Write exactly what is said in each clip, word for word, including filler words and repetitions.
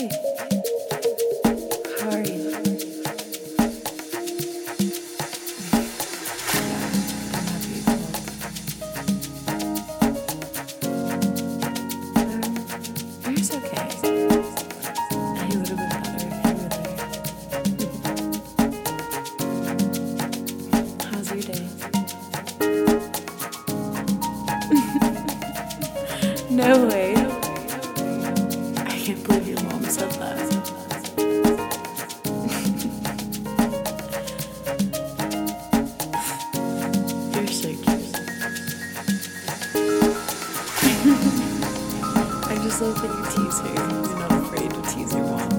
Hey, how are you? Yeah, I'm happy you called. Um, yours okay. He would have been better if you were there. How's your day? No way. I can't believe your mom said that. You're so cute. I just love that you tease her. You're not afraid to tease your mom.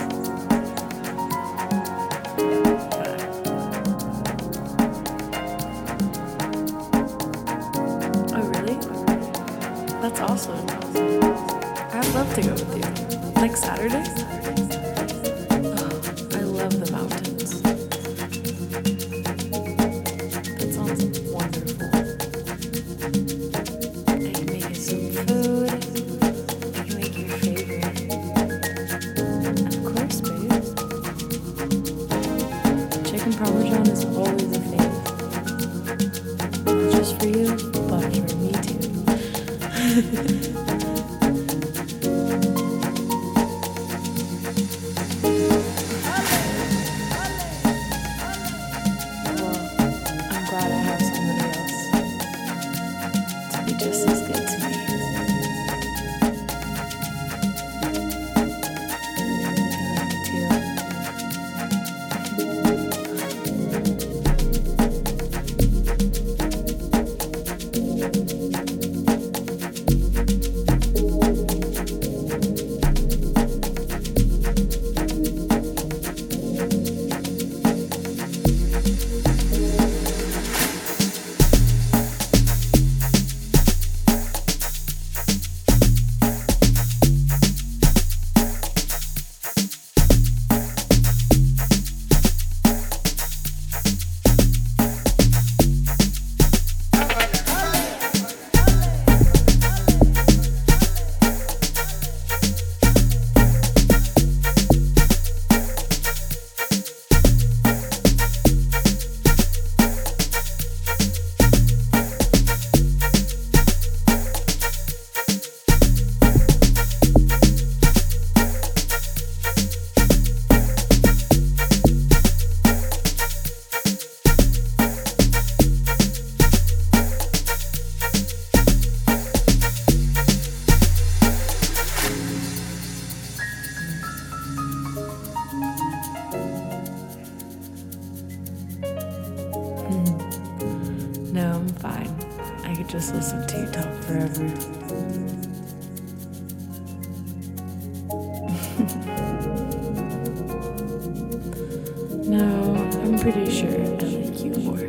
Oh, really? That's awesome. I'd love to go with you. Next Saturday? Oh, I love the mountains. That sounds wonderful. I can make you some food. I can make your favorite. Of course, babe. Chicken parmesan is always a fave. Not just for you, but for me too. Well, I'm glad I have somebody else to be just as good to me. I love you too. No, I'm fine. I could just listen to you talk forever. No, I'm pretty sure I like you more.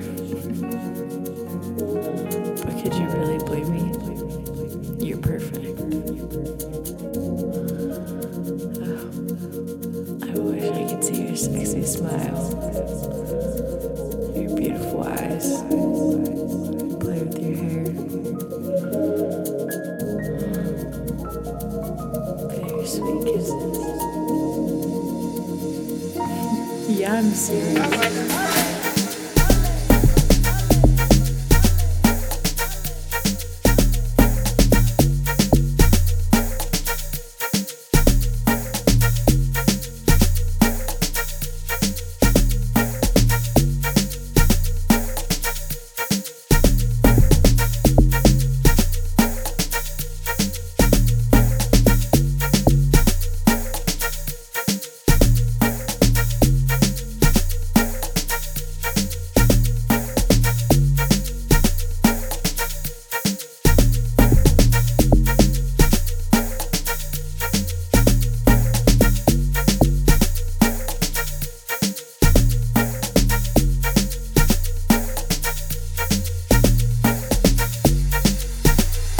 But could you really blame me? You're perfect. Oh, I wish I could see your sexy smile. Your beautiful eyes. Play with your hair. Very sweet kisses. Yeah, I'm serious.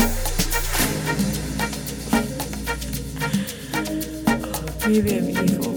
Maybe I'm evil.